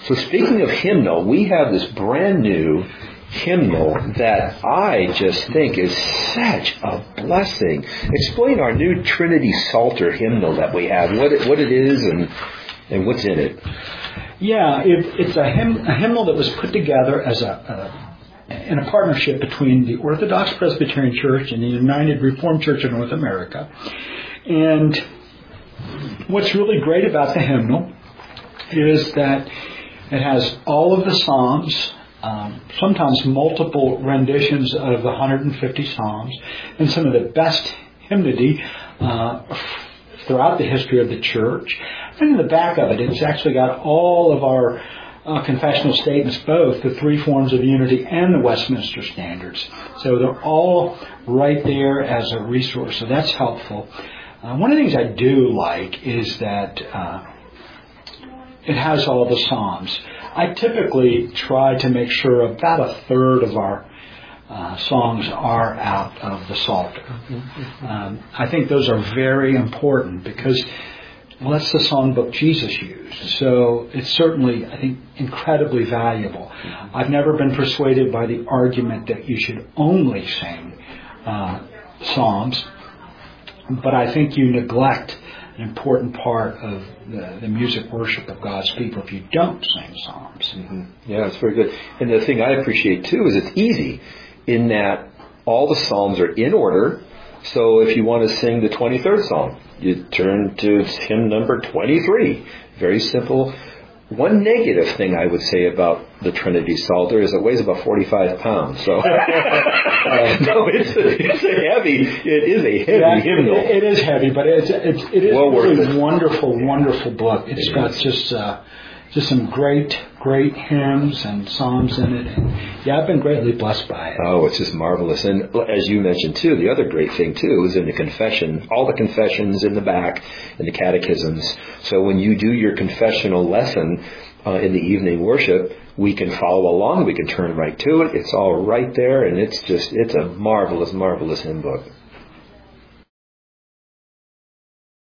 So speaking of hymnal, we have this brand new hymnal that I just think is such a blessing. Explain our new Trinity Psalter hymnal that we have, what it is and what's in it. Yeah, it's a hymnal that was put together as in a partnership between the Orthodox Presbyterian Church and the United Reformed Church of North America. And what's really great about the hymnal is that it has all of the Psalms, sometimes multiple renditions of the 150 Psalms, and some of the best hymnody throughout the history of the church. And in the back of it, it's actually got all of our confessional statements, both the three forms of unity and the Westminster Standards. So they're all right there as a resource, so that's helpful. One of the things I do like is that it has all the Psalms. I typically try to make sure about a third of our songs are out of the Psalter. I think those are very important because, well, that's the songbook Jesus used. So it's certainly, I think, incredibly valuable. I've never been persuaded by the argument that you should only sing Psalms, but I think you neglect an important part of the music worship of God's people if you don't sing Psalms. Yeah, it's very good. And the thing I appreciate too is it's easy in that all the Psalms are in order. So if you want to sing the 23rd Psalm, you turn to hymn number 23. Very simple. One negative thing I would say about the Trinity Psalter is it weighs about 45 pounds. So, no, it's a heavy hymnal. It is heavy, but it is well a really worth it. wonderful book. It's got just some great hymns and psalms in it. And yeah, I've been greatly blessed by it. Oh, it's just marvelous. And as you mentioned too, the other great thing too is in the confession, all the confessions in the back and the catechisms. So when you do your confessional lesson in the evening worship, we can follow along. We can turn right to it. It's all right there, and it's a marvelous hymn book.